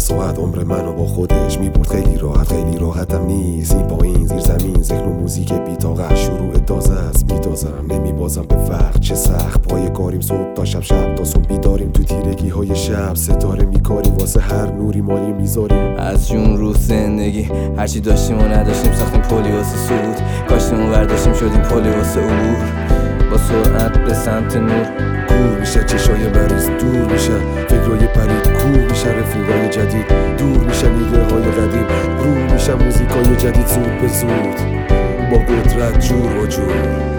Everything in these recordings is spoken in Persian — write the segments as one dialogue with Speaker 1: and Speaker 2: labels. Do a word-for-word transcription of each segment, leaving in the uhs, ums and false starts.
Speaker 1: ساعت عمر منو با خودش میبرد خیلی راحت، خیلی راحتم نیست این پایین زیر زمین، ذهن و موزیک بی‌طاقت شروع تازه است، میدازم نمیبازم به وقت، چه سخت پای کاریم صبح تا شب، شب تا صبح بیداریم تو تیرگی های شب، ستاره میکاریم واسه هر نوری مالی میذاریم
Speaker 2: از جون رو زندگی، هرچی داشتیم و نداشتیم ساختیم پلی واسه صعود، کاشتیم و برداشتیم شدیم پلی واسه عبور، با سرعت به سمت نور.
Speaker 1: کور میشه چشای مریض، دور میشه فکرای پرید، کور میشه رفیقای جدید، دور میشه ایده های قدیم، رو میشه موزیکای جدید زود به زود با قدرت جور و جور.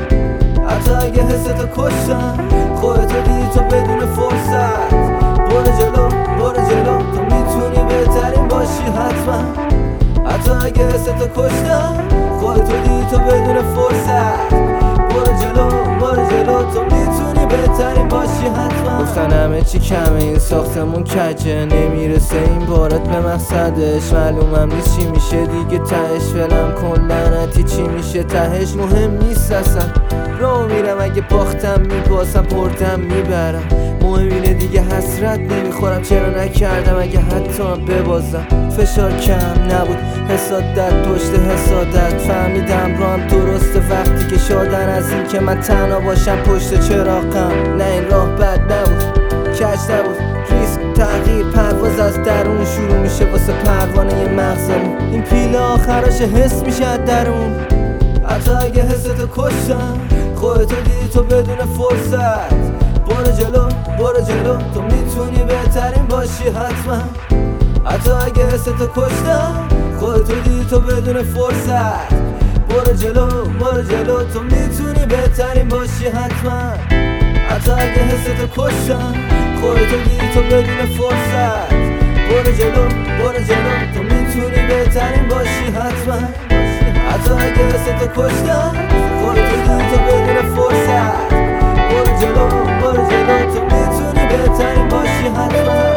Speaker 3: حتی اگه حستو کشتم خودتو دیدی تو بدون فرصت، برو جلو برو جلو تو میتونی بهترین باشی حتما. حتی اگه حستو کشتم خودتو دیدی تو بدون فرصت، برو جلو برو جلو تو میتونی بهترین باشی حتما.
Speaker 2: گفتن همه چی کمه این ساختمون کجه، نمیرسه این بارت به مقصدش، معلومم نیست چی میشه دیگه تهش، فعلا کن لعنتی چی میشه تهش مهم نیست اصلا، رو میرم اگه باختم میبازم بردم میبرم، مهم اینه دیگه حسرت نمیخورم چرا نکردم اگه حتی هم ببازم. فشار کم نبود حسادت پشت حسادت، فهمیدم رام درسته وقتی که شدن از این که من تنها باشم پشت چراغم، نه این راه بد نبود کج نبود، ریسک تغییر پرواز از درون شروع میشه واسه پروانه مغزمون، این پیله آخرش حس میشه از درون.
Speaker 3: حتی اگه حستو کشتم خودتو دیدی تو بدون فرصت، برو جلو برو جلو تو میتونی بهترین باشی حتما. حتی اگه حستو کشتم خودتو دیدی تو بدون فرصت، برو جلو برو جلو تو میتونی بهترین باشی حتما. حتی اگه حستو کشتم خودتو دیدی تو بدون فرصت، برو جلو برو جلو تو میتونی بهترین باشی حتما. حتی اگه حستو کشتم خودتو دیدی تو بدون فرصت، برو جلو برو جلو تو میتونی بهترین باشی حتما.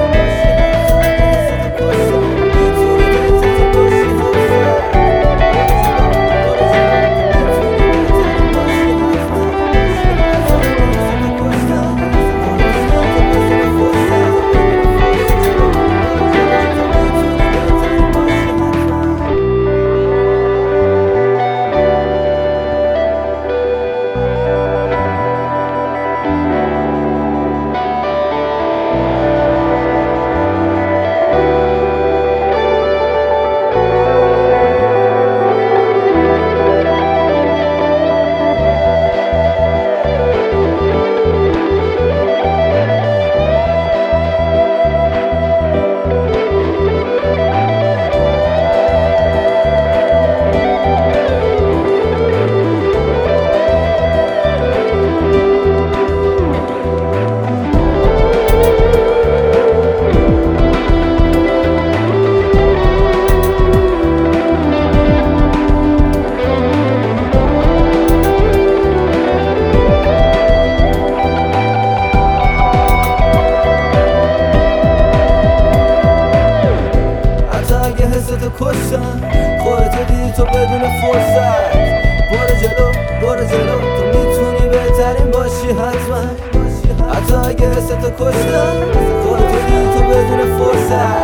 Speaker 3: کشتم خودتو دیدی تو بدون فرصت، برو جلو برو جلو تو میتونی بهترین باشی حتما. حتی اگه حستو کشتم خودتو دیدی تو بدون فرصت،